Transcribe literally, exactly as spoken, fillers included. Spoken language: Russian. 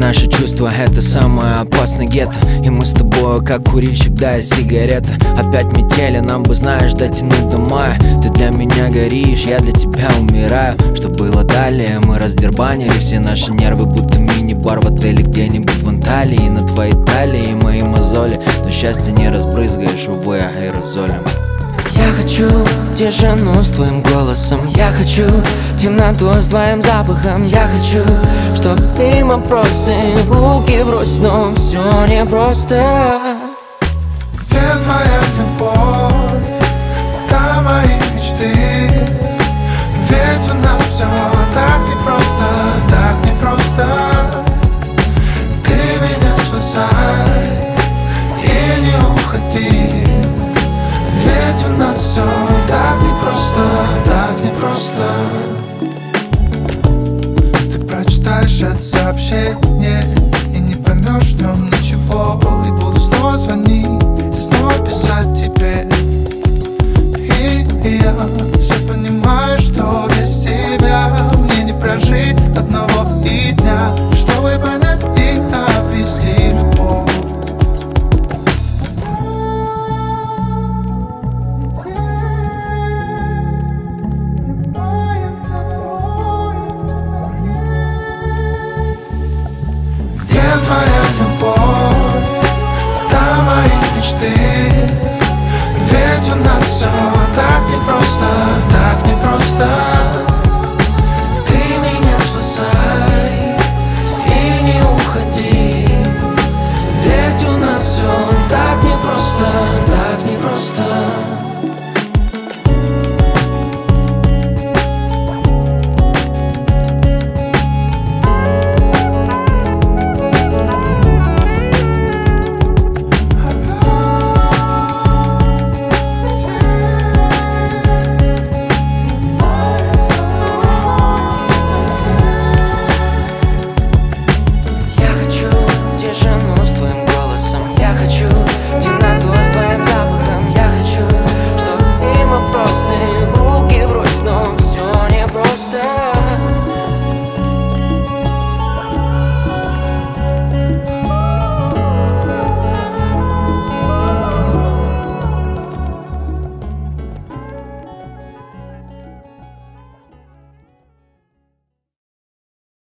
наши чувства — это самое опасное гетто. И мы с тобой как курильщик, да и сигарета. Опять метели, нам бы, знаешь, дотянуть до мая. Ты для меня горишь, я для тебя умираю. Что было далее? Мы раздербанили все наши нервы, будто мини-бар в отеле где-нибудь в Анталии. На твоей талии мои мозоли, но счастье не разбрызгаешь, увы, аэрозолем. Я хочу тишину с твоим голосом, я хочу темноту с твоим запахом. Я хочу, чтоб мимо просто руки врозь, но все непросто.